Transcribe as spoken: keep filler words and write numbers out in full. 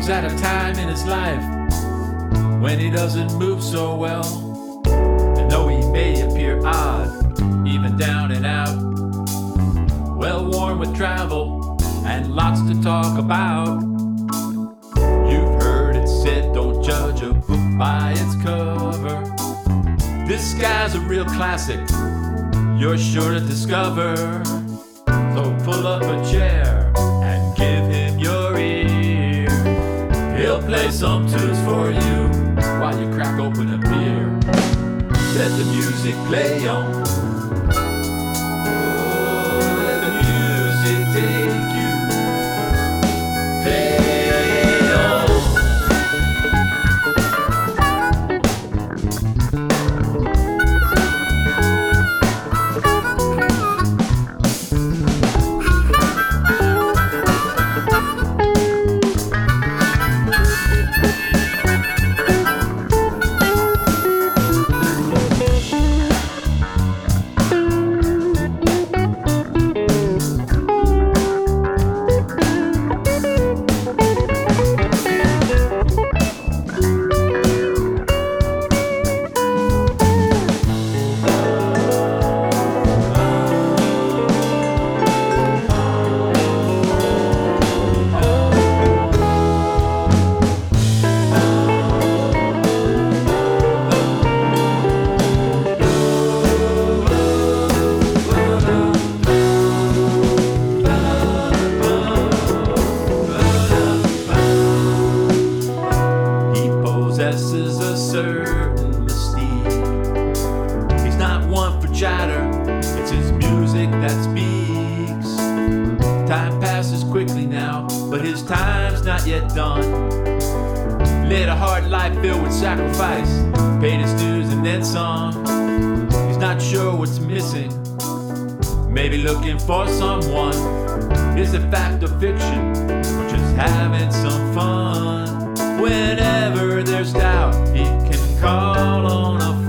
knows at a time in his life when he doesn't move so well. And though he may appear odd, even down and out, well worn with travel and lots to talk about. You've heard it said, don't judge a book by its cover. This guy's a real classic, you're sure to discover. So pull up a chair and give him your ear. He'll play some tunes for you while you crack open a beer. Let the music play on. Oh, let the music take you. Play on. Possesses a certain mystique. He's not one for chatter, it's his music that speaks. Time passes quickly now, but his time's not yet done. Led a hard life filled with sacrifice, paid his dues and then some. He's not sure what's missing, maybe looking for someone. Is it fact or fiction, or just having some fun? Whenever there's doubt, he can call on a friend.